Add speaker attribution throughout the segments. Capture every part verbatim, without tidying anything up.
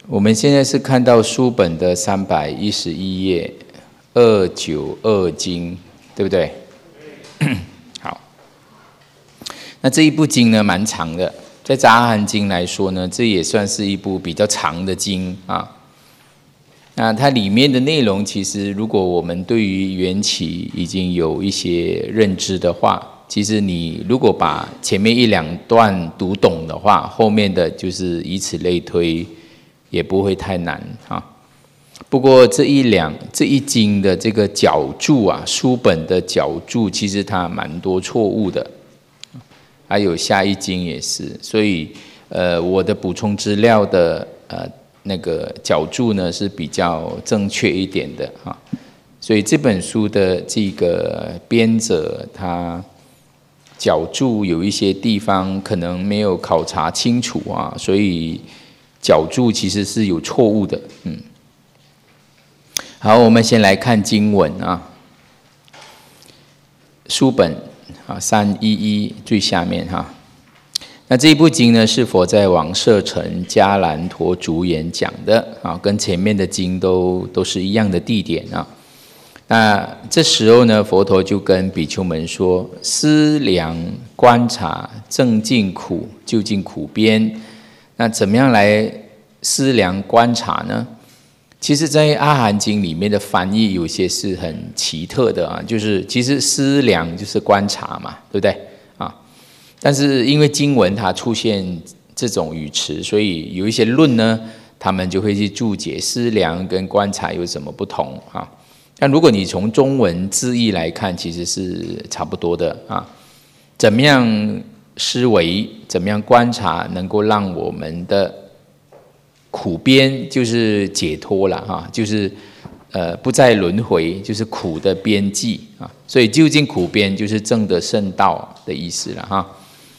Speaker 1: 我们现在是看到书本的三百一十一页，二九二经，对不对？好，那这一部经呢，蛮长的，在杂阿含经来说呢，这也算是一部比较长的经啊。那它里面的内容，其实如果我们对于缘起已经有一些认知的话，其实你如果把前面一两段读懂的话，后面的就是以此类推，也不会太难啊。不过这一两这一经的这个角注啊，书本的角注，其实它蛮多错误的，还有下一经也是，所以呃，我的补充资料的呃那个角注呢是比较正确一点的哈。所以这本书的这个编者他角注有一些地方可能没有考察清楚啊，所以角注其实是有错误的。嗯，好，我们先来看经文啊，书本啊三一一最下面哈。那这一部经呢是佛在王舍城迦兰陀竹园讲的啊，跟前面的经都都是一样的地点啊。那这时候呢，佛陀就跟比丘们说：思量观察，正尽苦，究竟苦边。那怎么样来思量观察呢？其实，在阿含经里面的翻译有些是很奇特的啊，就是其实思量就是观察嘛，对不对啊？但是因为经文它出现这种语词，所以有一些论呢，他们就会去注解思量跟观察有什么不同啊。但如果你从中文字义来看，其实是差不多的啊。怎么样思维，怎么样观察，能够让我们的苦边就是解脱了哈，就是呃不再轮回，就是苦的边际啊。所以究竟苦边就是证得圣道的意思了哈。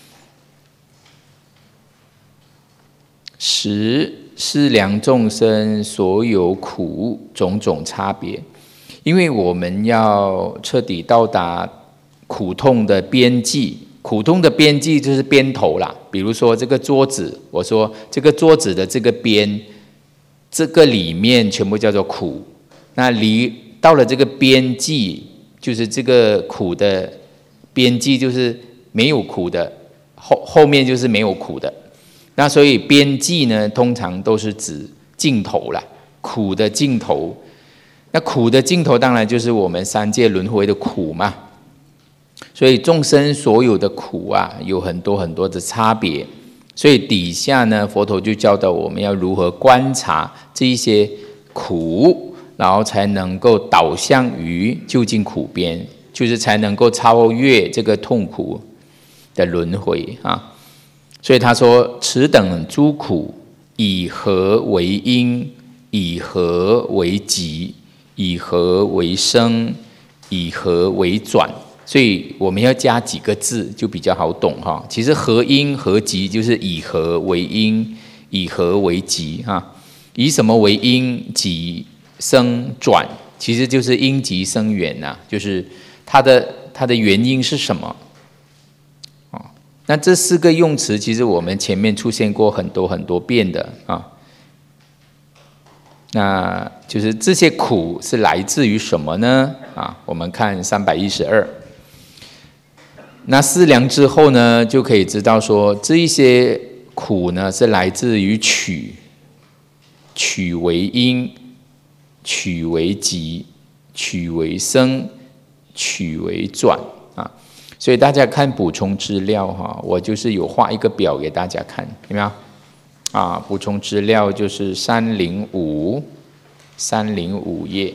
Speaker 1: 十思量众生所有苦种种差别。因为我们要彻底到达苦痛的边际，苦痛的边际就是边头啦。比如说这个桌子，我说这个桌子的这个边，这个里面全部叫做苦。那离到了这个边际，就是这个苦的边际，就是没有苦的，后后面就是没有苦的。那所以边际呢，通常都是指尽头啦，苦的尽头。那苦的尽头当然就是我们三界轮回的苦嘛，所以众生所有的苦啊，有很多很多的差别。所以底下呢，佛陀就教导我们要如何观察这一些苦，然后才能够导向于究竟苦边，就是才能够超越这个痛苦的轮回啊。所以他说：此等诸苦，以何为因？以何为集？以何为生？以何为转？所以我们要加几个字就比较好懂哈。其实合因合集就是以何为因，以何为集哈。以什么为因？集生转，其实就是因集生缘呐，就是它的它的原因是什么？哦，那这四个用词其实我们前面出现过很多很多遍的啊。那就是这些苦是来自于什么呢？啊，我们看三百一十二。那思量之后呢，就可以知道说，这一些苦呢是来自于取，取为因，取为集，取为生，取为转啊。所以大家看补充资料哈，我就是有画一个表给大家看，有没有？啊，补充资料就是三零五，三零五页，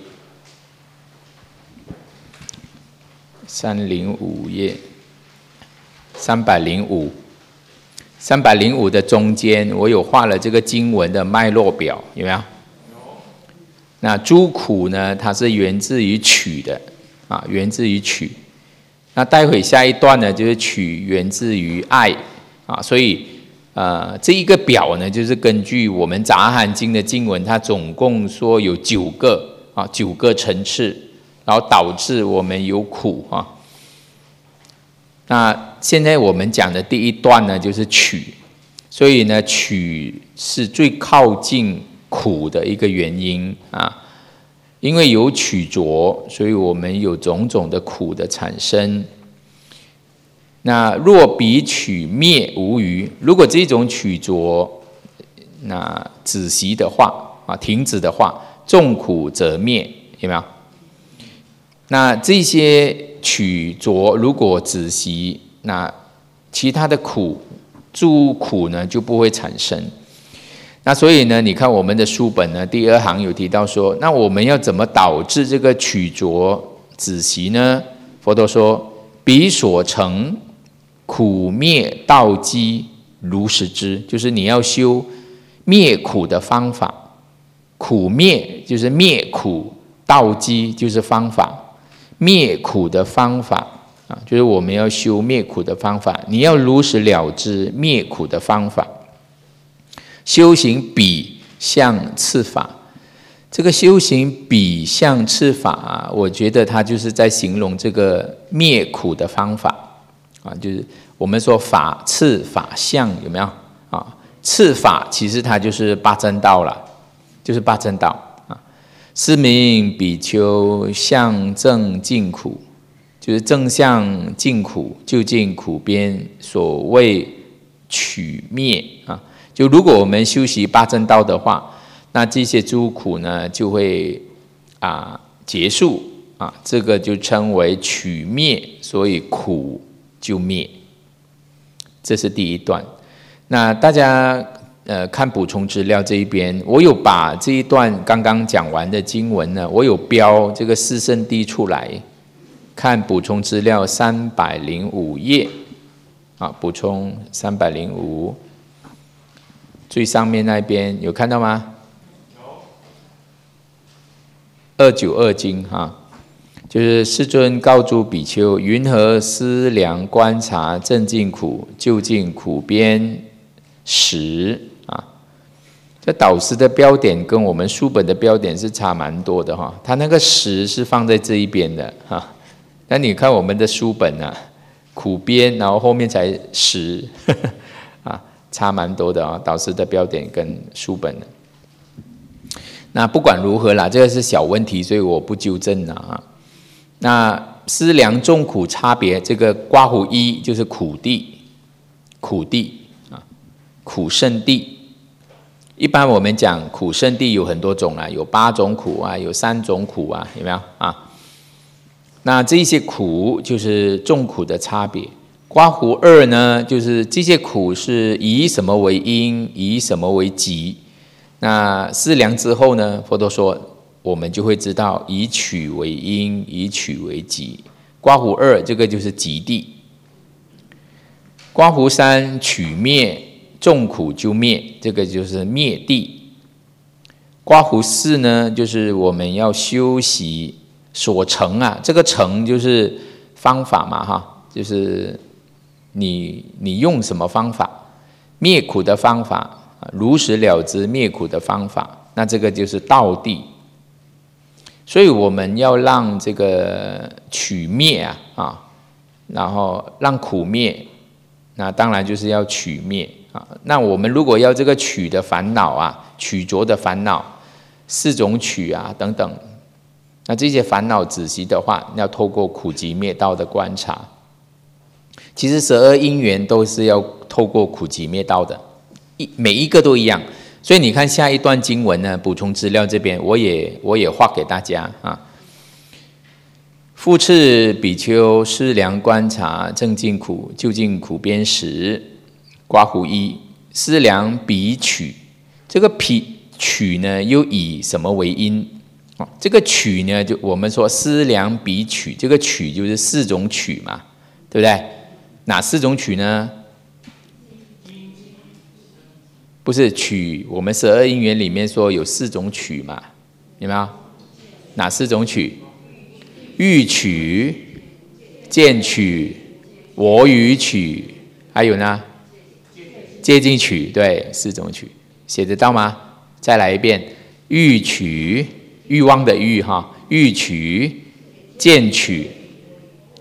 Speaker 1: 三零五页，三百零五，三百零五的中间，我有画了这个经文的脉络表，有没有？那诸苦呢，它是源自于取的啊，源自于取。那待会下一段呢，就是取源自于爱啊，所以。呃，这一个表呢，就是根据我们杂阿含经的经文，它总共说有九个啊，九个层次，然后导致我们有苦啊。那现在我们讲的第一段呢，就是取，所以呢，取是最靠近苦的一个原因啊。因为有取着，所以我们有种种的苦的产生。那若彼取灭无余，如果这种取着那止息的话啊，停止的话，众苦则灭，有没有？那这些取着如果止息，那其他的苦诸苦呢就不会产生。那所以呢，你看我们的书本呢，第二行有提到说，那我们要怎么导致这个取着止息呢？佛陀说：彼所成苦灭道机如实知，就是你要修灭苦的方法。苦灭就是灭苦，道机就是方法。灭苦的方法啊，就是我们要修灭苦的方法，你要如实了知灭苦的方法。修行彼相次法，这个修行彼相次法啊，我觉得它就是在形容这个灭苦的方法啊，就是我们说法次法相，有没有啊？次法其实它就是八正道了，就是八正道啊。是名比丘相正尽苦，就是正向尽苦，就近苦边，所谓取灭啊。就如果我们修习八正道的话，那这些诸苦呢就会啊结束啊，这个就称为取灭，所以苦就灭。这是第一段。那大家呃看补充资料这一边，我有把这一段刚刚讲完的经文呢，我有标这个四圣谛出来，看补充资料三百零五页啊，补充三百零五。最上面那边有看到吗？有。二九二经哈，就是世尊告诸比丘：云何思量观察正尽苦，就近苦边时啊？这导师的标点跟我们书本的标点是差蛮多的哈，他那个时是放在这一边的哈。那你看我们的书本啊，苦边，然后后面才时。差蛮多的啊、哦，导师的标点跟书本的。那不管如何啦，这个是小问题，所以我不纠正了啊。那思量众苦差别，这个刮胡一就是苦地，苦地啊，苦圣地。一般我们讲苦圣地有很多种啊，有八种苦啊，有三种苦啊，有没有啊？那这些苦就是众苦的差别。刮胡二呢，就是这些苦是以什么为因，以什么为集。那思量之后呢，佛陀说，我们就会知道以取为因，以取为集。刮胡二这个就是集地。刮胡三取灭，众苦就灭，这个就是灭地。刮胡四呢，就是我们要修习所成啊，这个成就是方法嘛哈，就是你你用什么方法灭苦的方法，如实了知灭苦的方法，那这个就是道地。所以我们要让这个取灭啊啊，然后让苦灭，那当然就是要取灭啊。那我们如果要这个取的烦恼啊，取着的烦恼，四种取啊等等，那这些烦恼止息的话，要透过苦集灭道的观察。其实十二因缘都是要透过苦集灭道的，每一个都一样。所以你看下一段经文呢，补充资料这边我也我也画给大家啊。复次比丘思量观察正尽苦，就近苦边时，刮胡一思量彼取，这个彼取呢又以什么为因？哦，这个取呢，就我们说思量彼取，这个取就是四种取嘛，对不对？哪四种取呢？不是取，我们十二因缘里面说有四种取嘛，有没有？哪四种取？欲取、见取、我语取，还有呢？戒禁取，对，四种取，写得到吗？再来一遍：欲取，欲望的欲哈，欲取、见取、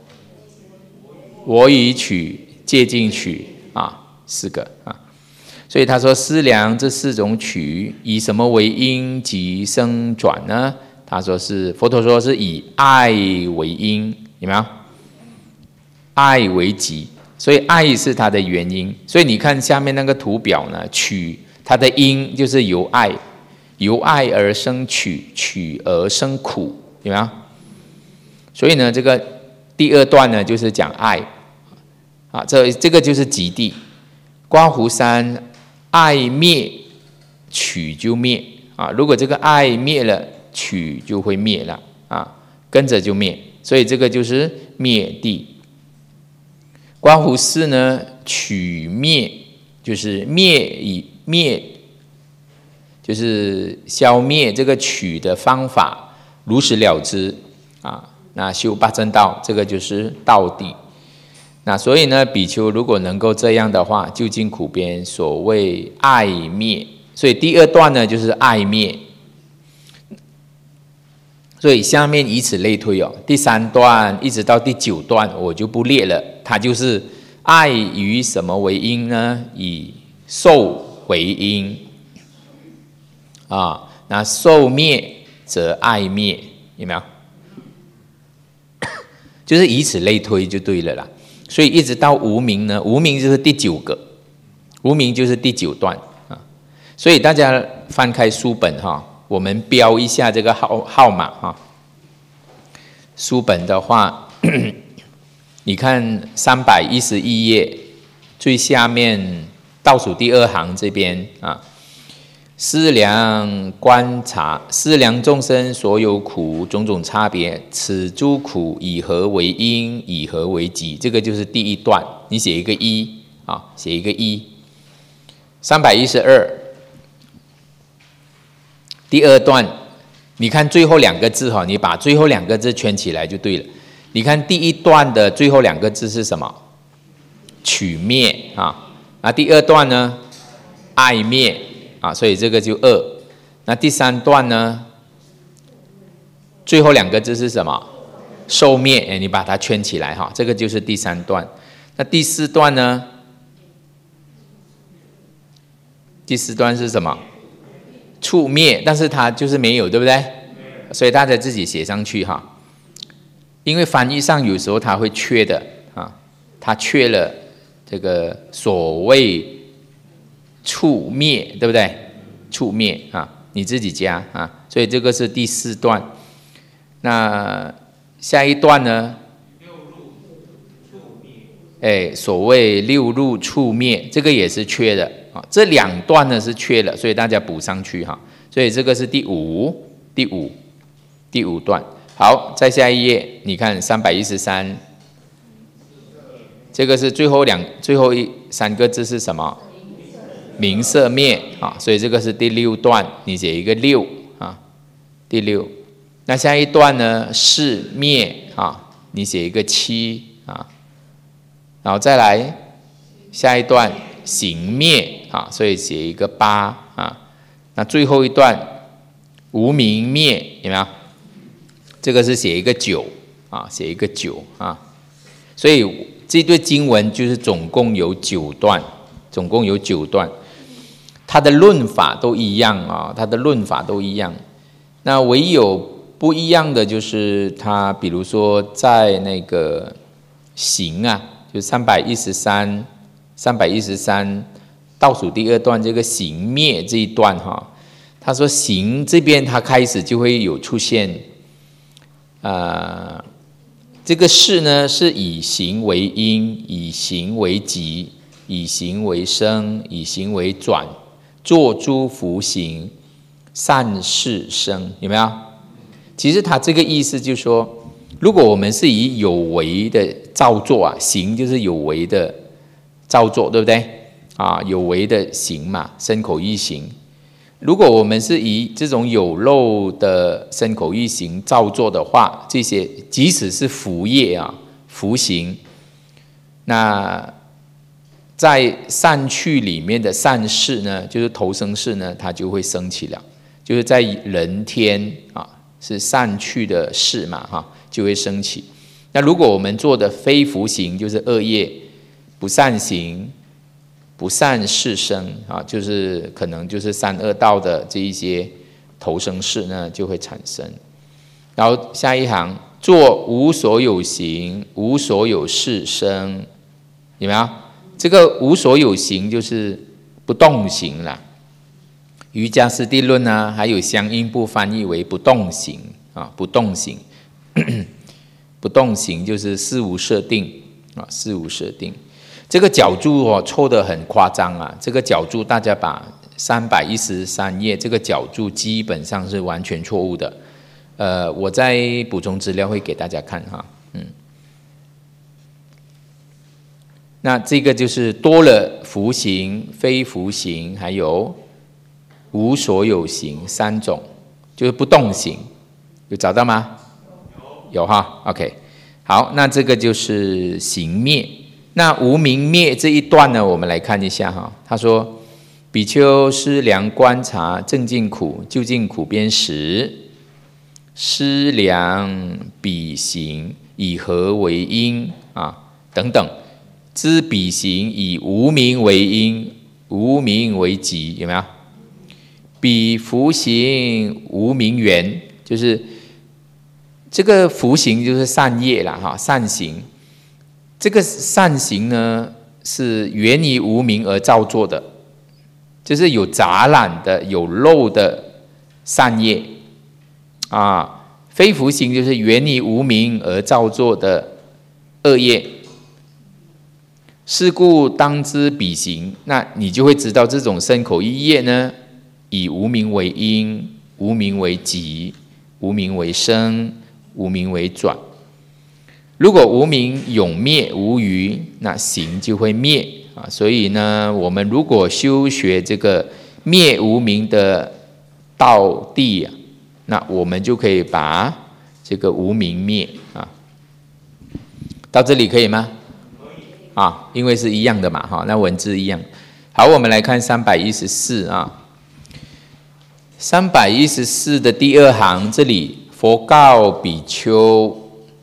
Speaker 1: 我语取、戒禁取啊，四个啊。 所以他说思量这四种取以什么为因及生转呢？他说是佛陀说是以爱为因，有没有？爱为集，所以爱是它的原因。所以你看下面那个图表呢，取它的因就是由爱，由爱而生取，取而生苦，有没有？所以呢，这个第二段呢就是讲爱啊，这这个就是极地。刮胡山爱灭，取就灭啊。如果这个爱灭了，取就会灭了啊，跟着就灭。所以这个就是灭地。刮胡寺呢，取灭就是灭以灭，就是消灭这个取的方法，如实了之啊。那修八正道，这个就是道地。那所以呢，比丘如果能够这样的话，究竟苦边所谓爱灭。所以第二段呢，就是爱灭。所以下面以此类推哦，第三段一直到第九段我就不列了，它就是爱于什么为因呢？以受为因啊，那受灭则爱灭，有没有？就是以此类推就对了啦。所以一直到无明呢，无明就是第九个，无明就是第九段啊。所以大家翻开书本哈，我们标一下这个号号码哈。书本的话，你看三百一十一页最下面倒数第二行这边啊。思量观察，思量众生所有苦种种差别，此诸苦以何为因，以何为集？这个就是第一段，你写一个一啊，写一个一。三百一十二，第二段，你看最后两个字哈，你把最后两个字圈起来就对了。你看第一段的最后两个字是什么？取灭啊，那第二段呢？爱灭。啊，所以这个就二。那第三段呢？最后两个字是什么？受灭。哎，你把它圈起来哈，这个就是第三段。那第四段呢？第四段是什么？触灭，但是它就是没有，对不对？所以大家自己写上去哈。因为翻译上有时候它会缺的啊，它缺了这个所谓触灭，对不对？触灭啊，你自己加啊，所以这个是第四段。那下一段呢？六入触灭。哎，所谓六入触灭，这个也是缺的啊。这两段呢是缺的，所以大家补上去哈。所以这个是第五，第五，第五段。好，再下一页，你看三百一十三，这个是最后两最后一三个字是什么？名色灭啊，所以这个是第六段，你写一个六啊，第六。那下一段呢？是灭啊，你写一个七啊，然后再来下一段行灭啊，所以写一个八啊。那最后一段无明灭有没有？这个是写一个九啊，写一个九啊。所以这对经文就是总共有九段，总共有九段。它的论法都一样啊，它的论法都一样。那唯有不一样的就是它，比如说在那个行啊，就三百一十三、三百一十三倒数第二段这个行灭这一段哈，他说行这边它开始就会有出现，呃，这个事呢是以行为因，以行为集，以行为生，以行为转。做诸福行，善事生，有没有？其实他这个意思就是说，如果我们是以有为的造作啊，行就是有为的造作，对不对？啊，有为的行嘛，身口意行。如果我们是以这种有漏的身口意行造作的话，这些即使是福业啊，福行，那在善趣里面的善事呢，就是投生事呢，它就会升起了，就是在人天啊，是善趣的事嘛，哈，就会升起。那如果我们做的非福行，就是恶业，不善行、 不善事生啊，就是可能就是三恶道的这一些投生事呢就会产生。然后下一行，作无所有行，无所有事生，有没有？这个无所有行就是不动行啦。瑜伽师地论啊，还有相应部翻译为不动行啊，不动行，不动行就是事无设定啊，事无设定。这个角注哦错得很夸张啊！这个角注大家把三百一十三页这个角注基本上是完全错误的。呃，我再补充资料会给大家看哈，嗯。那这个就是多了福行、非福行，还有无所有行三种，就是不动行，有找到吗？有，有哈 ，OK。好，那这个就是行灭。那无明灭这一段呢，我们来看一下哈。他说：“比丘思量观察正尽苦、究竟苦边时，思量彼行以何为因啊？等等，知彼行以无明为因，无明为集，有没有？彼福行无明缘，就是这个福行就是善业啦哈，善行。”这个善行呢，是源于无明而造作的，就是有杂染的、有漏的善业啊。非福行就是源于无明而造作的恶业。是故当知彼行，那你就会知道这种身口意业呢，以无明为因，无明为集，无明为生，无明为转。如果无明永灭无余，那行就会灭啊。所以呢，我们如果修学这个灭无明的道地啊，那我们就可以把这个无明灭啊。到这里可以吗？啊，因为是一样的嘛，哈，那文字一样。好，我们来看三百一十四啊，三百一十四的第二行，这里佛告比丘。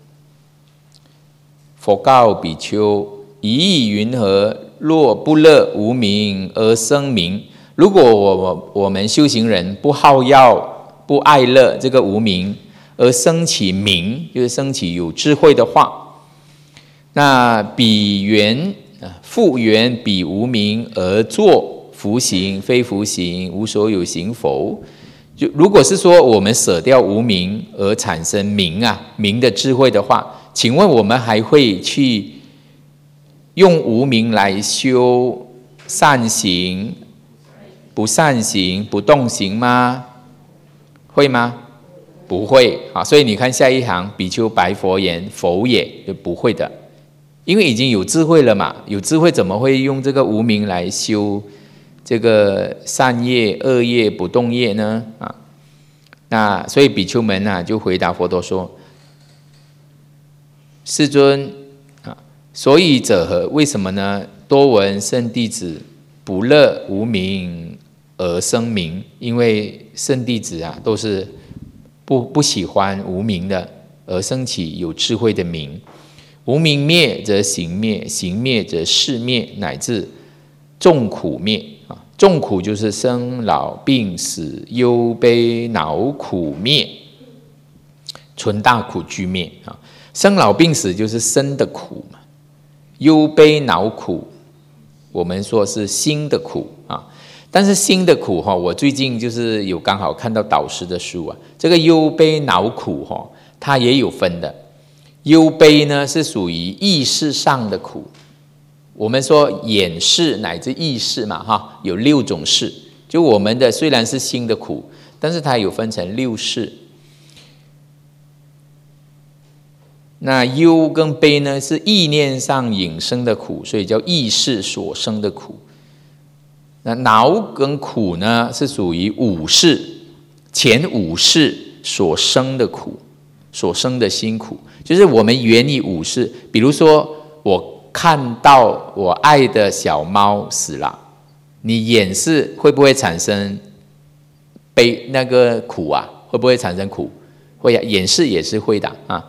Speaker 1: 佛告比丘：一意云何？若不乐无明而生明。如果我我们修行人不好要、不爱乐这个无明，而生起明，就是生起有智慧的话，那彼缘复缘彼无明而作福行、非福行、无所有行否？就如果是说我们舍掉无明而产生明啊明的智慧的话，请问我们还会去用无明来修善行、不善行、不动行吗？会吗？不会啊！所以你看下一行，比丘白佛言：否也，就不会的，因为已经有智慧了嘛。有智慧怎么会用这个无明来修这个善业、恶业、不动业呢？啊，那所以比丘们啊，就回答佛陀说。世尊啊，所以者何？为什么呢？多闻圣弟子不乐无明而生明，因为圣弟子啊都是不不喜欢无明的，而生起有智慧的明。无明灭则行灭，行灭则事灭，乃至众苦灭啊！众苦就是生老病死忧悲恼苦灭，纯大苦俱灭啊！生老病死就是生的苦嘛，忧悲恼苦，我们说是心的苦啊。但是心的苦哈，我最近就是有刚好看到导师的书啊，这个忧悲恼苦哈，它也有分的。忧悲呢是属于意识上的苦，我们说眼识乃至意识嘛哈，有六种识，就我们的虽然是心的苦，但是它有分成六识。那忧跟悲呢，是意念上引生的苦，所以叫意识所生的苦。那恼跟苦呢，是属于五识前五识所生的苦，所生的辛苦，就是我们源于五识。比如说，我看到我爱的小猫死了，你眼识会不会产生悲那个苦啊？会不会产生苦？会啊，眼识也是会的啊。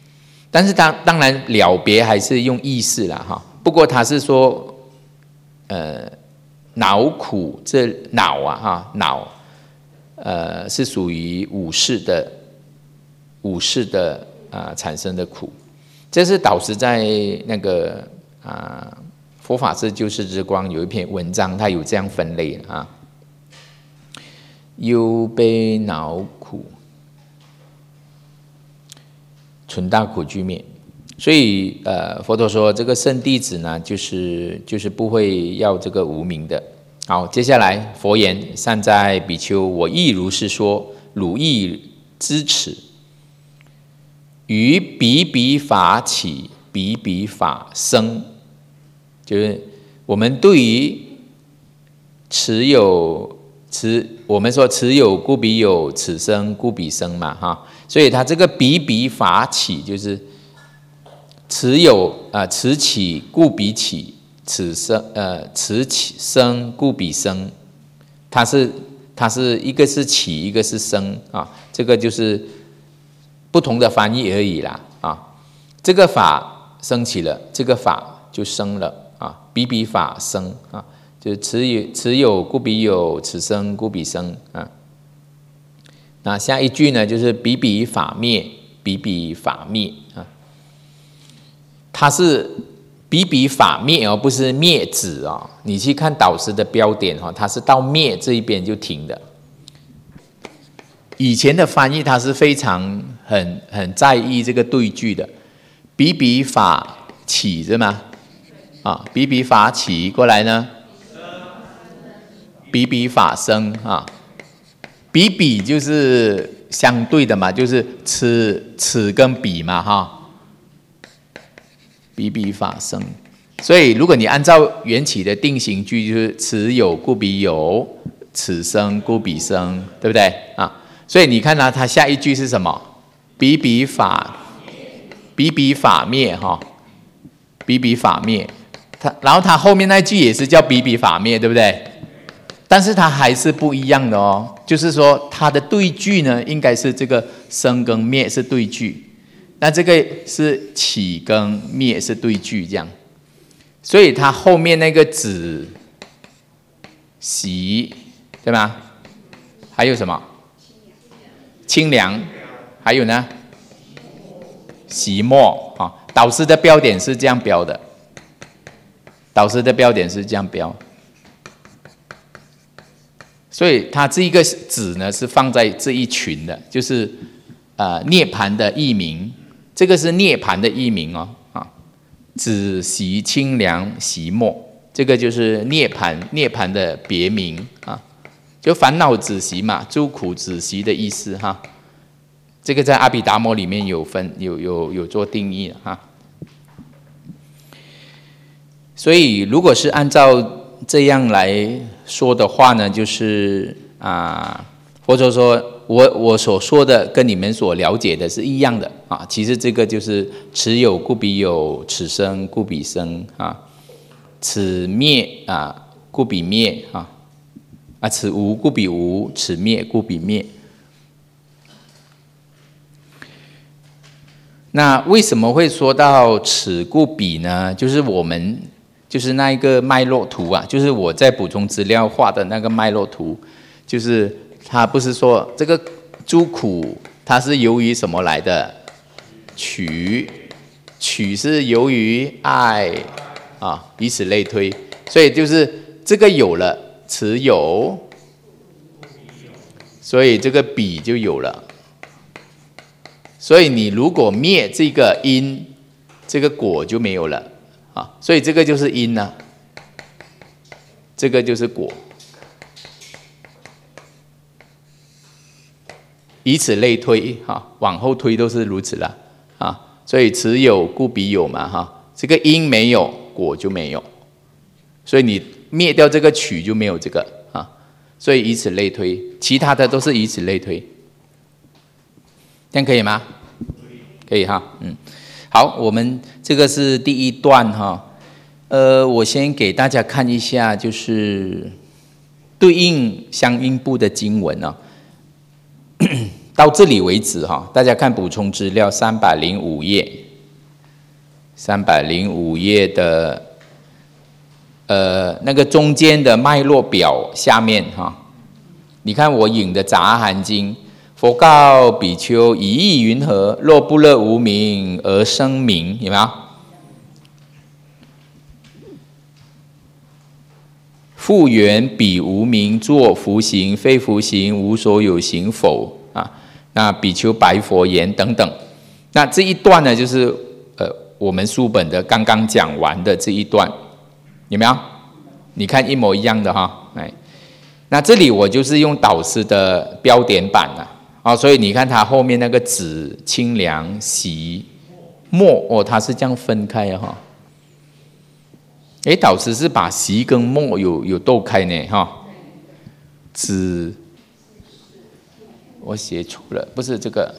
Speaker 1: 但是当当然了别还是用意识啦哈，不过他是说， 呃恼苦，这恼啊哈恼，呃是属于五识的五识的啊、呃、产生的苦。这是导师在那个啊、呃、佛法是救世之光有一篇文章，他有这样分类啊，忧悲恼苦，存大苦俱灭。所以呃，佛陀说这个圣弟子呢，就是就是不会要这个无明的。好，接下来佛言：善哉比丘，我亦如是说，汝亦知此。于彼彼法起，彼彼法生，就是我们对于持有持，我们说持有故彼有，此生故彼生嘛哈。所以它这个彼彼法起就是。持有啊、呃，此起故彼起，此生呃，此起生故彼生，它是它是一个是起，一个是生啊，这个就是不同的翻译而已啦啊。这个法升起了，这个法就生了啊，彼彼法生啊，就是持有持有故彼有，此生故彼生啊。那下一句呢，就是彼彼法灭，彼彼法灭啊。它是彼彼法灭而不是灭止哦。你去看导师的标点哈，它是到灭这一边就停的。以前的翻译它是非常很很在意这个对句的，彼彼法起是吗？啊，彼彼法起过来呢，彼彼法生啊，彼彼就是相对的嘛，就是此此跟彼嘛哈。彼彼法生，所以如果你按照缘起的定型句，就是此有故彼有，此生故彼生，对不对啊？所以你看它，它下一句是什么？彼彼法，彼彼法灭哈，彼彼法灭。它然后它后面那句也是叫彼彼法灭，对不对？但是它还是不一样的哦，就是说它的对句呢，应该是这个生跟灭是对句。那这个是起跟灭是对句这样，所以它后面那个止、息，对吗？还有什么？清凉，还有呢？息末啊。导师的标点是这样标的，导师的标点是这样标，所以它这一个止呢是放在这一群的，就是呃涅槃的译名。这个是涅槃的译名哦，啊，止息清凉息末，这个就是涅槃涅槃的别名啊，就烦恼止息嘛，诸苦止息的意思哈。这个在阿毗达摩里面有分有有有做定义哈。所以如果是按照这样来说的话呢，就是啊，或者说。我我所说的跟你们所了解的是一样的啊，其实这个就是此有故彼有，此生故彼生啊，此灭啊故彼灭啊，啊此无故彼无，此灭故彼灭。那为什么会说到此故彼呢？就是我们就是那一个脉络图啊，就是我在补充资料画的那个脉络图，就是。他不是说这个诸苦，它是由于什么来的？取，取是由于爱啊，以此类推。所以就是这个有了，此有，所以这个彼就有了。所以你如果灭这个因，这个果就没有了啊。所以这个就是因呢、啊，这个就是果。以此类推哈，往后推都是如此啦啊，所以此有故彼有嘛哈，这个因没有，果就没有，所以你灭掉这个取就没有这个啊，所以以此类推，其他的都是以此类推，这样可以吗？可以哈，嗯，好，我们这个是第一段哈，呃，我先给大家看一下，就是对应相应部的经文啊。到这里为止哈，大家看补充资料三百零五页，三百零五页的呃那个中间的脉络表下面哈，你看我引的《杂含经》，佛告比丘：以意云何？若不乐无明而生名，有没有？复原彼无明作福行，非福行，无所有行否？啊，那比丘白佛言等等。那这一段呢，就是呃我们书本的刚刚讲完的这一段，有没有？你看一模一样的哈，哎，那这里我就是用导师的标点版了啊，所以你看它后面那个子、清凉、习、末哦，它是这样分开的哈。哎，导师是把习跟末有有斗开呢哈，子我写错了，不是这个，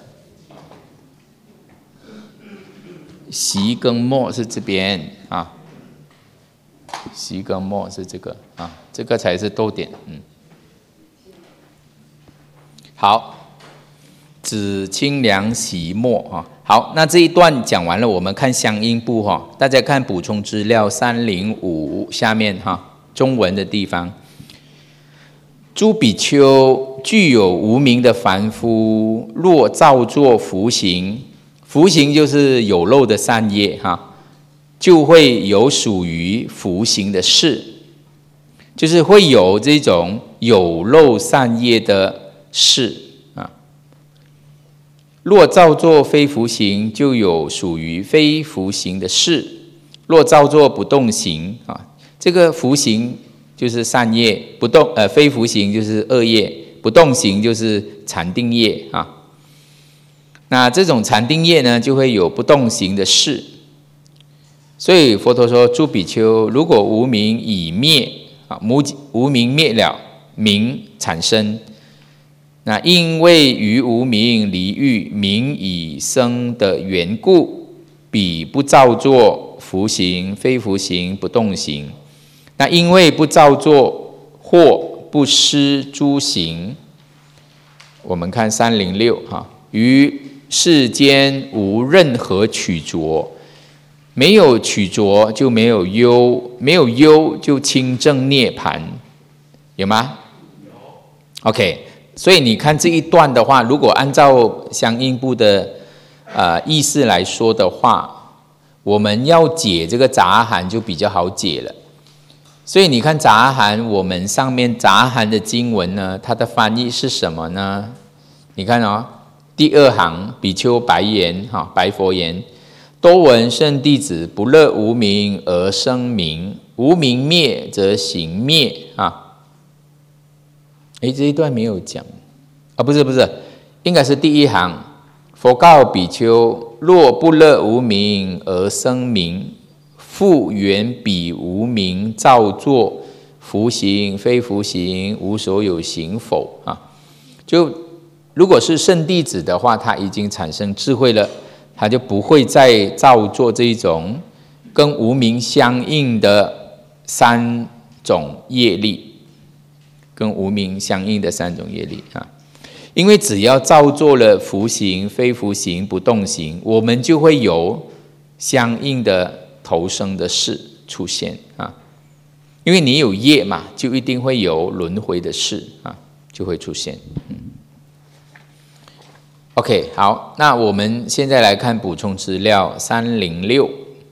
Speaker 1: 习跟末是这边啊，习跟末是这个啊，这个才是逗点，嗯，好，子清凉习末哈。好，那这一段讲完了，我们看相应部哈，大家看补充资料三零五下面哈，中文的地方，诸比丘具有无明的凡夫，若造作福行，福行就是有漏的善业哈，就会有属于福行的事，就是会有这种有漏善业的事。若造作非福行，就有属于非福行的事；若造作不动行啊，这个福行就是善业，不动呃非福行就是恶业，不动行就是禅定业啊。那这种禅定业呢，就会有不动行的事。所以佛陀说：诸比丘，如果无明已灭啊，无无明灭了，明产生。那因为于无明离欲，明已生的缘故，彼不造作福行、非福行、不动行。那因为不造作或不施诸行，我们看三零六哈，于世间无任何取着，没有取着就没有忧，没有忧就清正涅槃，有吗？有。OK。所以你看这一段的话，如果按照相应部的呃意思来说的话，我们要解这个杂含就比较好解了。所以你看杂含，我们上面杂含的经文呢，它的翻译是什么呢？你看哦，第二行，比丘白言哈，白佛言：多闻圣弟子不乐无明而生名，无明灭则行灭啊。哎，这一段没有讲啊，不是不是，应该是第一行。佛告比丘：若不乐无明而生名，复原彼无明造作福行、非福行、无所有行否？啊，就如果是圣弟子的话，他已经产生智慧了，他就不会再造作这种跟无明相应的三种业力。跟无明相应的三种业力啊，因为只要造作了福行、非福行、不动行，我们就会有相应的投生的事出现啊。因为你有业嘛，就一定会有轮回的事啊，就会出现。嗯 OK， 好，那我们现在来看补充资料三零六，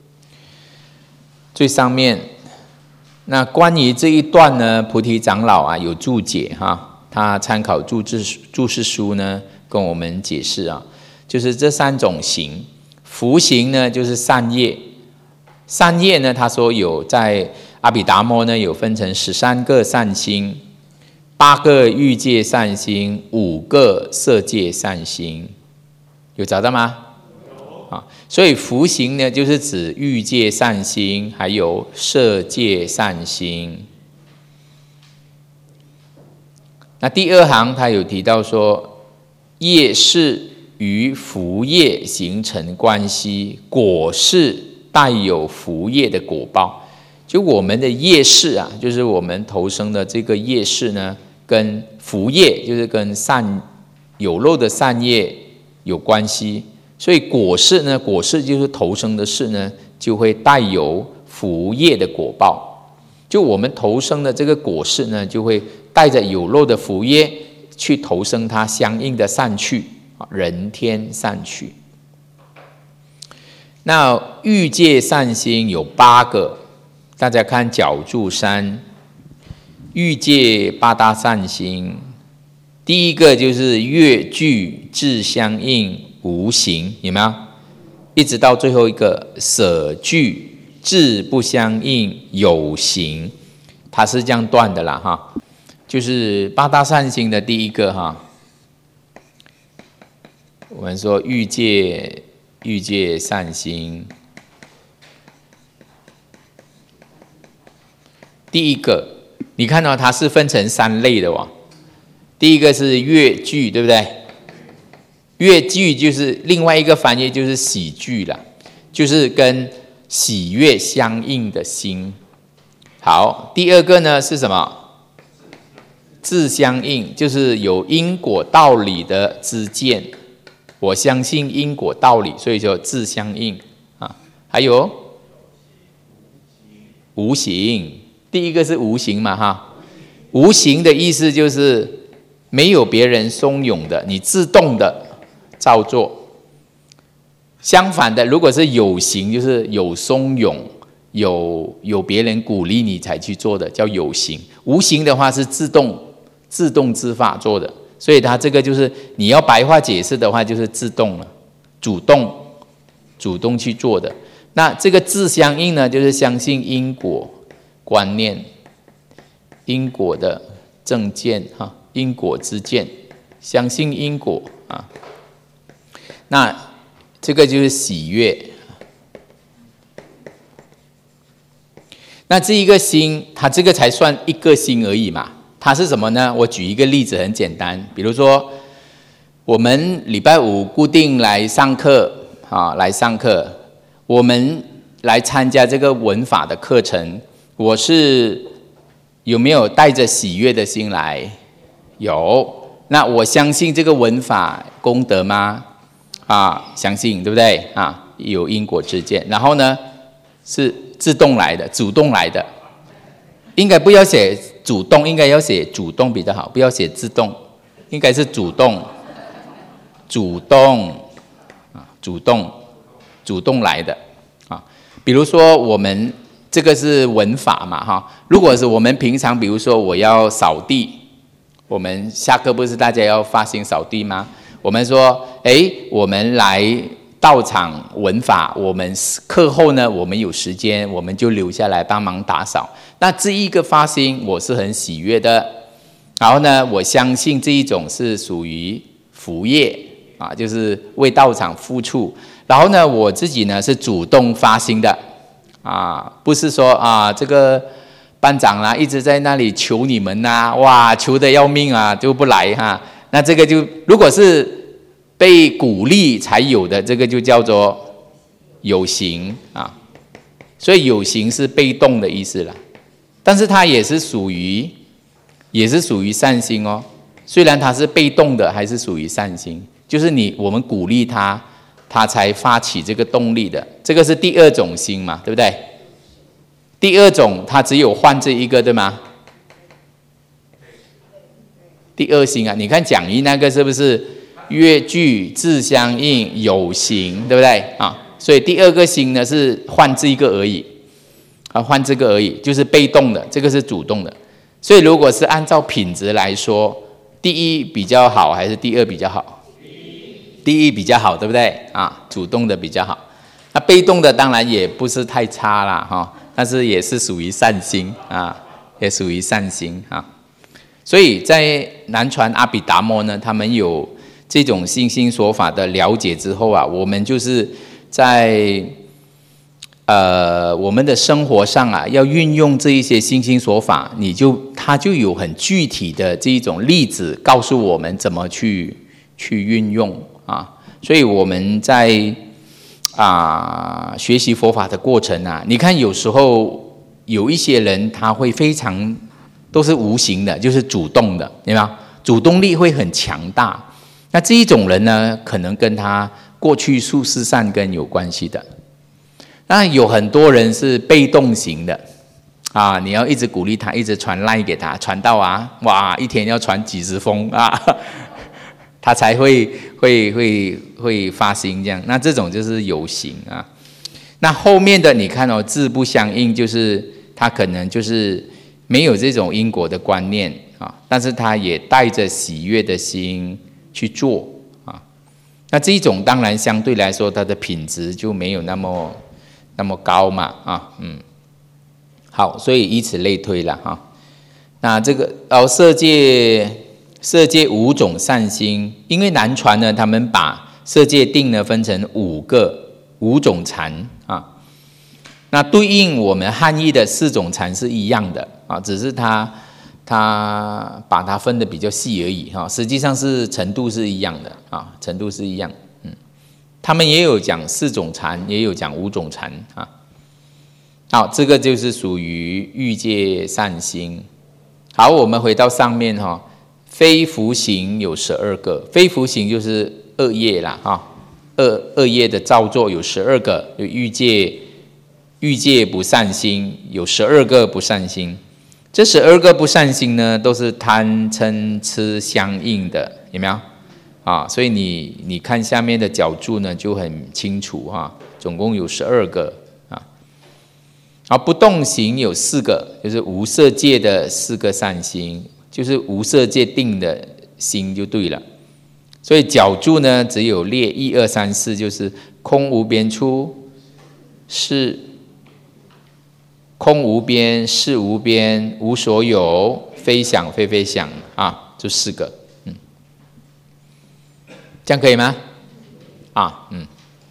Speaker 1: 最上面。那关于这一段呢，菩提长老啊有注解哈，他参考注释注释书呢，跟我们解释啊，就是这三种行，福行呢就是善业，善业呢他说有在阿毗达摩呢有分成十三个善心，八个欲界善心，五个色界善心，有找到吗？啊，所以福行呢，就是指欲界善心，还有色界善心。那第二行他有提到说，业是与福业形成关系，果是带有福业的果报。就我们的业事啊，就是我们投生的这个业事呢，跟福业，就是跟善有漏的善业有关系。所以果事呢，果事就是投生的事呢，就会带有福业的果报。 就我们投生的这个果实呢，就会带着有漏的福业去投生它相应的善趣，人天善趣。那欲界善心有八个，大家看角柱山，欲界八大善心，第一个就是乐具智相应无形，有没有？一直到最后一个舍具智不相应有形，它是这样断的啦哈。就是八大善心的第一个哈，我们说欲界欲界善心，第一个你看到它是分成三类的哇。第一个是乐具，对不对？乐具就是另外一个翻译就是喜剧啦，就是跟喜悦相应的心。好，第二个呢是什么？智相应，就是有因果道理的知见。我相信因果道理，所以就智相应啊。还有无形，第一个是无形嘛哈。无形的意思就是没有别人怂恿的，你自动的照做。相反的，如果是有形，就是有怂恿，有有别人鼓励你才去做的，叫有形。无形的话是自动自动自发做的，所以它这个就是你要白话解释的话，就是自动了，主动主动去做的。那这个智相应呢，就是相信因果观念，因果的正见哈，因果之见，相信因果啊。那这个就是喜悦。那这一个心，它这个才算一个心而已嘛。它是什么呢？我举一个例子，很简单，比如说我们礼拜五固定来上课啊，来上课，我们来参加这个文法的课程，我是有没有带着喜悦的心来？有。那我相信这个文法功德吗？啊，相信，对不对？啊，有因果之见。然后呢，是自动来的，主动来的。应该不要写主动，应该要写主动比较好，不要写自动，应该是主动，主动啊，主动，主动来的啊。比如说我们这个是文法嘛哈，如果是我们平常，比如说我要扫地，我们下课不是大家要发心扫地吗？我们说，哎，我们来到场文法，我们课后呢，我们有时间，我们就留下来帮忙打扫。那这一个发心，我是很喜悦的。然后呢，我相信这一种是属于福业啊，就是为道场付出。然后呢，我自己呢是主动发心的啊，不是说啊这个班长啦一直在那里求你们呐、啊，哇，求得要命啊，就不来哈、啊。那这个就如果是被鼓励才有的，这个就叫做有形啊。所以有形是被动的意思啦。但是它也是属于，也是属于善心哦。虽然它是被动的，还是属于善心。就是你我们鼓励他，他才发起这个动力的。这个是第二种心嘛，对不对？第二种它只有换这一个，对吗？第二心啊，你看讲义那个是不是乐具智相应有形，对不对啊？所以第二个心呢是换这一个而已。啊，换这个而已，就是被动的，这个是主动的。所以如果是按照品质来说，第一比较好还是第二比较好？第一比较好，对不对啊？主动的比较好。那被动的当然也不是太差啦，哈，但是也是属于善心啊，也属于善心啊。所以在南传阿毗达摩呢，他们有这种心心所法的了解之后啊，我们就是在呃，我们的生活上啊，要运用这一些心心所法，你就它就有很具体的这一种例子，告诉我们怎么去去运用啊。所以我们在啊学习佛法的过程啊，你看有时候有一些人他会非常都是无形的，就是主动的，对吗？主动力会很强大。那这一种人呢，可能跟他过去宿世善根有关系的。那有很多人是被动型的啊，你要一直鼓励他，一直传赖给他，传到啊，哇，一天要传几十封啊，他才会会会会发心这样。那这种就是有形啊。那后面的你看哦，字不相应，就是他可能就是没有这种因果的观念啊，但是他也带着喜悦的心去做啊。那这一种当然相对来说，它的品质就没有那么那么高嘛啊，嗯。好，所以以此类推了哈。那这个哦，色界色界五种善心，因为南传呢，他们把色界定呢分成五个五种禅啊。那对应我们汉译的四种禅是一样的啊，只是它它把它分的比较细而已哈。实际上是程度是一样的啊，程度是一样。嗯，他们也有讲四种禅，也有讲五种禅啊。好，这个就是属于欲界善心。好，我们回到上面哈，非福行有十二个，非福行就是恶业啦哈，恶恶业的造作有十二个，有欲界欲界不善心有十二个不善心，这十二个不善心呢，都是贪嗔痴相应的，有没有啊？所以你你看下面的角注呢就很清楚哈，总共有十二个。而不动行有四个，就是无色界的四个善心，就是无色界定的心就对了。所以角注呢，只有列一二三四，就是空无边处，是空无边，是无边，无所有，非想非非想啊，就四个。嗯，这样可以吗？啊，嗯。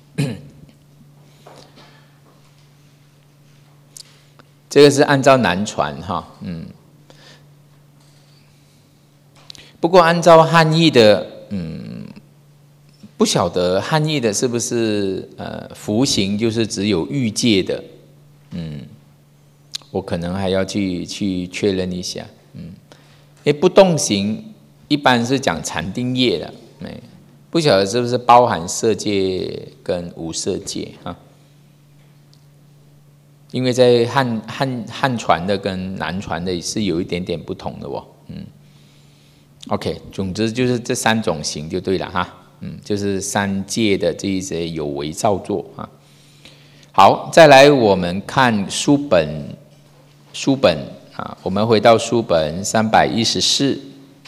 Speaker 1: 这个是按照南传哈，嗯，不过按照汉译的，嗯，不晓得汉译的是不是呃福行就是只有欲界的，嗯，我可能还要去去确认一下，嗯，因为不动行一般是讲禅定业的，哎，不晓得是不是包含色界跟无色界哈。因为在汉汉汉传的跟南传的是有一点点不同的哦，嗯 ，OK， 总之就是这三种行就对了哈，嗯，就是三界的这一些有为造作啊。好，再来我们看书本，书本啊，我们回到书本三百一十四，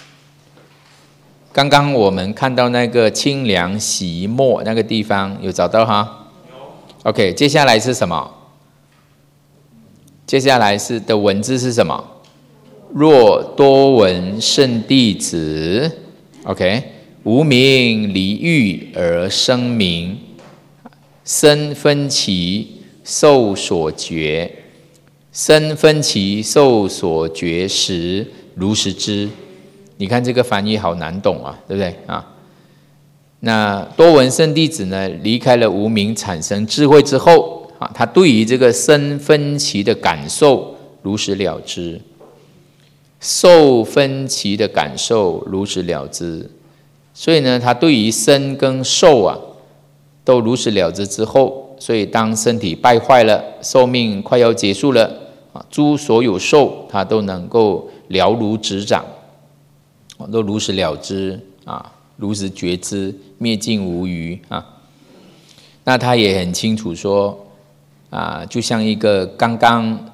Speaker 1: 刚刚我们看到那个清凉洗墨那个地方有找到哈？有。OK， 接下来是什么？接下来是的文字是什么？若多闻圣弟子 ，OK， 无名离欲而生名，身分其受所觉，身分其受所觉时，如实知。你看这个翻译好难懂啊，对不对啊？那多闻圣弟子呢，离开了无名，产生智慧之后。他对于这个身分歧的感受如实了知，受分歧的感受如实了知，所以呢，他对于身跟受啊都如实了知之后，所以当身体败坏了，寿命快要结束了啊，诸所有受他都能够了如指掌，都如实了知啊，如实觉知，灭尽无余啊。那他也很清楚说。啊，就像一个刚刚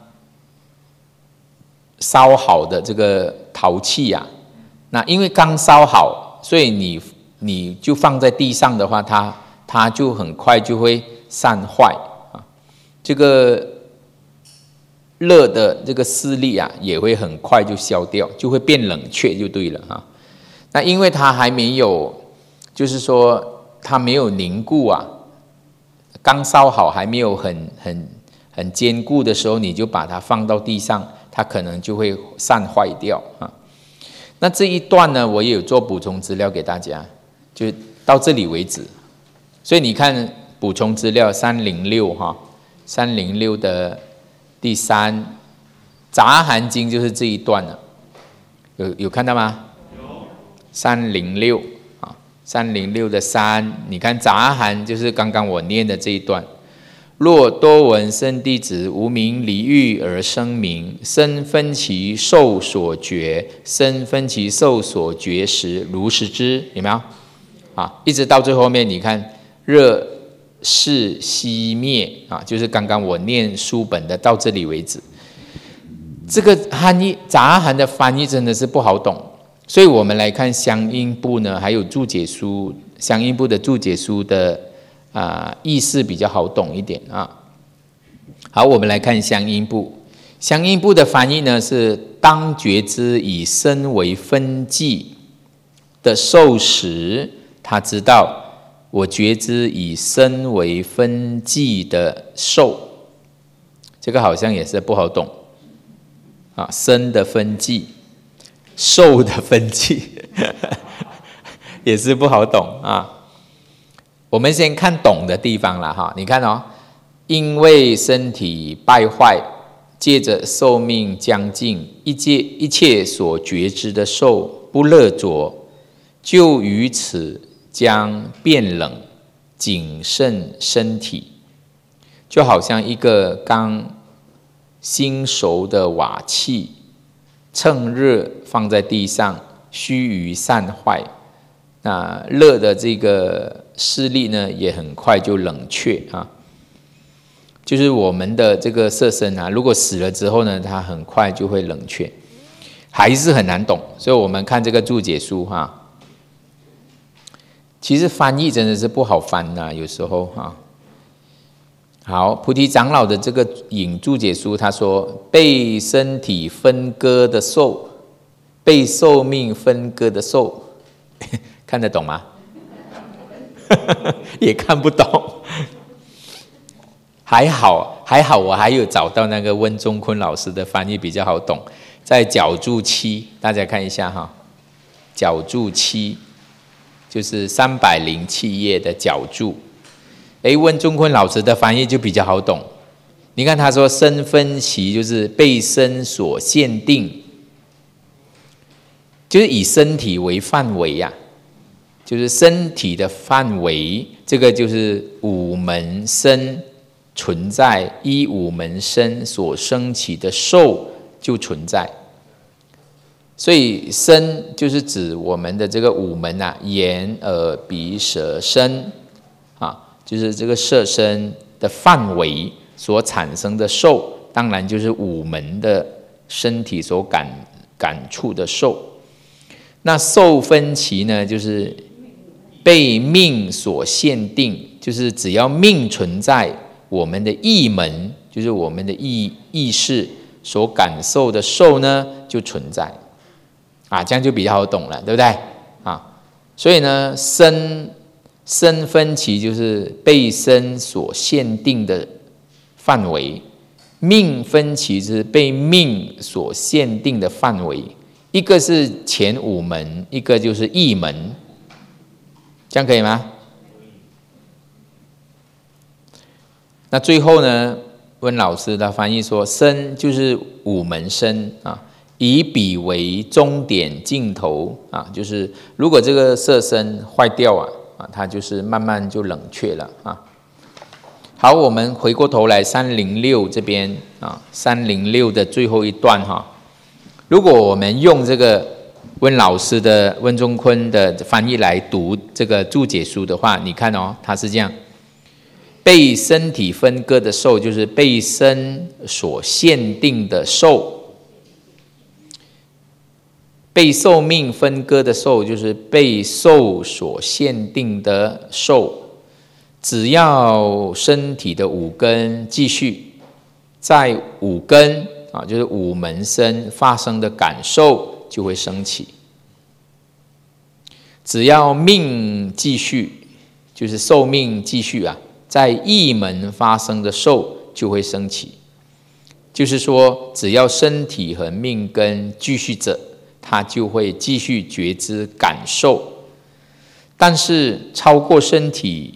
Speaker 1: 烧好的这个陶器啊，那因为刚烧好，所以你你就放在地上的话，它它就很快就会散坏啊。这个热的这个势力啊，也会很快就消掉，就会变冷却就对了啊。那因为它还没有，就是说它没有凝固啊。刚烧好还没有很很很坚固的时候，你就把它放到地上，它可能就会散坏掉啊。那这一段呢，我也有做补充资料给大家，就到这里为止。所以你看补充资料三零六哈，三零六的第三杂含经就是这一段了，有有看到吗？有。三零六。三零六的三，你看杂含就是刚刚我念的这一段。 若多闻生弟子，无名离欲而生名，身分其受所觉，身分其受所觉时，如实知。有没有？啊，一直到最后面，你看热是熄灭啊，就是刚刚我念书本的到这里为止。这个含义杂含的翻译真的是不好懂，所以我们来看相应部呢，还有注解书，相应部的注解书的啊、呃、意思比较好懂一点啊。好，我们来看相应部，相应部的翻译呢是当觉知以身为分际的受时，他知道我觉知以身为分际的受，这个好像也是不好懂啊，身的分际，受的分际也是不好懂啊。我们先看懂的地方了哈，你看哦，因为身体败坏，借着寿命将尽，一切一切所觉知的受不乐着，就于此将变冷，谨慎身体，就好像一个刚新熟的瓦器，趁热放在地上，须臾散坏。那热的这个势力呢，也很快就冷却啊。就是我们的这个色身啊，如果死了之后呢，它很快就会冷却，还是很难懂。所以我们看这个注解书哈、啊，其实翻译真的是不好翻呐、啊，有时候哈、啊。好，菩提长老的这个引注解书，他说被身体分割的受，被寿命分割的受。看得懂吗？也看不懂。还好，还好，我还有找到那个温中坤老师的翻译比较好懂，在角注七，大家看一下哈，角注七就是三百零七页的角注。哎，温中坤老师的翻译就比较好懂。你看他说身分其就是被身所限定，就是以身体为范围呀、啊。就是身体的范围，这个就是五门身存在，依五门身所生起的受就存在。所以身就是指我们的这个五门啊，眼耳鼻舌身啊，就是这个色身的范围所产生的受，当然就是五门的身体所感感触的受。那受分期呢，就是被命所限定，就是只要命存在，我们的意门，就是我们的意意识所感受的受呢，就存在啊，这样就比较好懂了，对不对啊？所以呢，身身分期就是被身所限定的范围，命分期是被命所限定的范围，一个是前五门，一个就是意门。这样可以吗？那最后呢，温老师的翻译说，身就是五门身啊，以彼为终点尽头啊，就是如果这个色身坏掉啊，啊，它就是慢慢就冷却了啊。好，我们回过头来三零六这边啊，三零六的最后一段哈、啊，如果我们用这个温老师的温中坤的翻译来读这个注解书的话，你看哦，它是这样：被身体分割的受，就是被身所限定的受；被寿命分割的受，就是被受所限定的受。只要身体的五根继续在五根啊，就是五门身发生的感受，就会升起。只要命继续，就是寿命继续啊，在意门发生的受就会升起。就是说，只要身体和命根继续着，它就会继续觉知感受。但是超过身体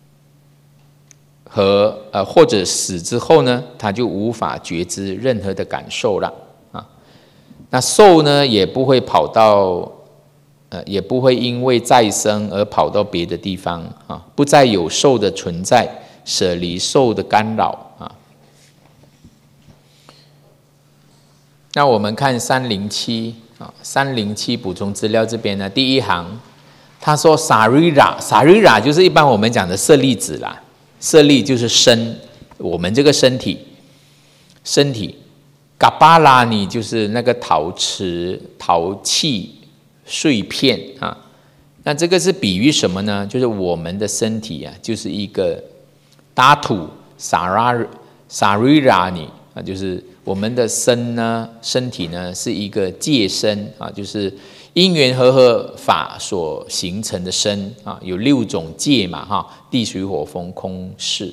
Speaker 1: 和呃或者死之后呢，它就无法觉知任何的感受了。那受呢，也不会跑到，呃，也不会因为再生而跑到别的地方啊，不再有受的存在， 舍离受的干扰啊。那我们看三零七啊，三零七补充资料这边呢，第一行他说 sarira sarira 就是一般我们讲的舍利子啦，舍利就是身，我们这个身体身体。嘎巴拉尼就是那个陶瓷、陶器碎片啊，那这个是比喻什么呢？就是我们的身体啊，就是一个打土萨拉萨瑞拉尼啊，就是我们的身呢，身体呢是一个界身啊，就是因缘和合法所形成的身啊，有六种界嘛哈，地水火风空识。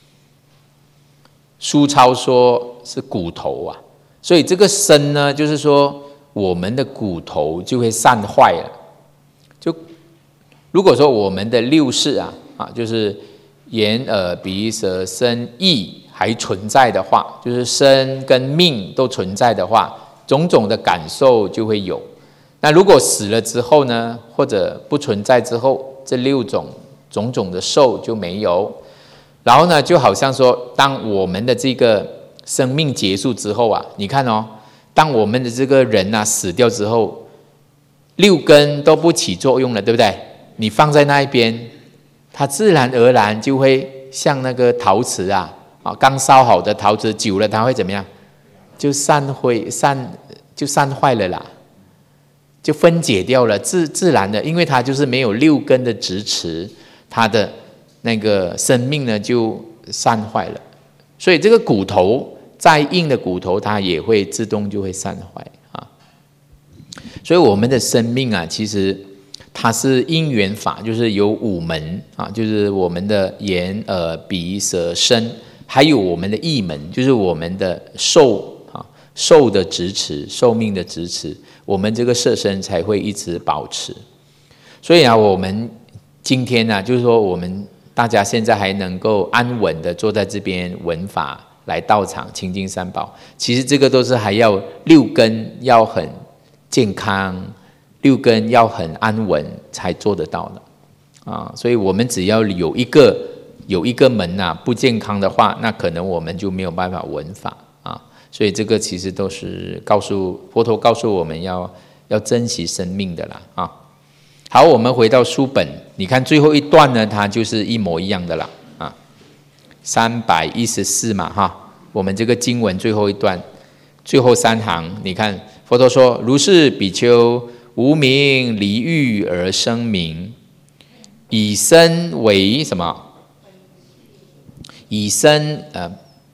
Speaker 1: 苏超说是骨头啊。所以这个身呢，就是说我们的骨头就会散坏了。就如果说我们的六识啊啊，就是眼耳鼻舌身意还存在的话，就是身跟命都存在的话，种种的感受就会有。那如果死了之后呢，或者不存在之后，这六种种种的受就没有。然后呢，就好像说，当我们的这个生命结束之后啊，你看哦，当我们的这个人啊死掉之后，六根都不起作用了，对不对？你放在那一边，它自然而然就会像那个陶瓷啊，啊刚烧好的陶瓷，久了它会怎么样？就散灰散就散坏了啦，就分解掉了，自自然的，因为它就是没有六根的支持，它的那个生命呢就散坏了。所以这个骨头再硬的骨头，它也会自动就会散坏啊。所以我们的生命啊，其实它是因缘法，就是有五门啊，就是我们的眼耳鼻舌身，还有我们的意门，就是我们的寿啊，寿的支持，寿命的支持，我们这个色身才会一直保持。所以啊，我们今天呢、啊，就是说我们。大家现在还能够安稳的坐在这边闻法来到场亲近三宝，其实这个都是还要六根要很健康，六根要很安稳才做得到的啊。所以我们只要有一个有一个门啊不健康的话，那可能我们就没有办法闻法啊。所以这个其实都是告诉佛陀告诉我们要要珍惜生命的啦啊。好，我们回到书本，你看最后一段呢，它就是一模一样的啦啊，三百一十四嘛哈，我们这个经文最后一段，最后三行，你看佛陀说：如是比丘，无明离欲而生名，以身为什么？以身呃，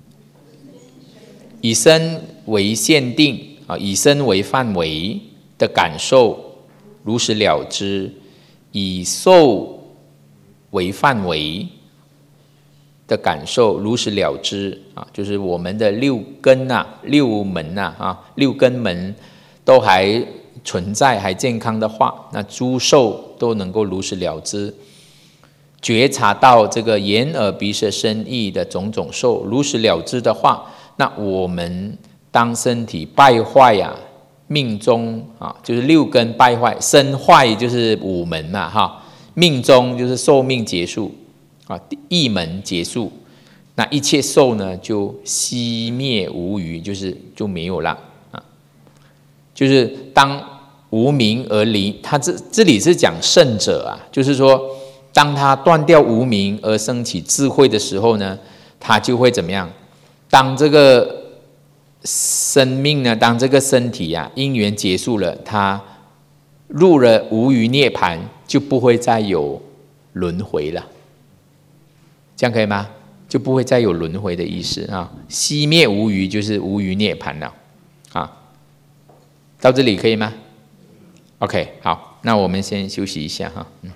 Speaker 1: 以身为限定啊，以身为范围的感受。如实了知，以受为范围的感受，如实了知啊，就是我们的六根呐、啊、六门呐、啊、啊，六根门都还存在、还健康的话，那诸受都能够如实了知，觉察到这个眼耳鼻舌身意的种种受，如实了知的话，那我们当身体败坏呀、啊。命中啊，就是六根败坏，身坏就是五门嘛哈。命中就是寿命结束啊，意门结束，那一切受呢就熄灭无余，就是就没有了啊。就是当无明而离，他这这里是讲圣者啊，就是说当他断掉无明而升起智慧的时候呢，他就会怎么样？当这个生命呢，当这个身体啊因缘结束了，它入了无余涅槃，就不会再有轮回了。这样可以吗？就不会再有轮回的意思啊。熄灭无余就是无余涅槃了啊。到这里可以吗 ？OK， 好，那我们先休息一下哈。嗯。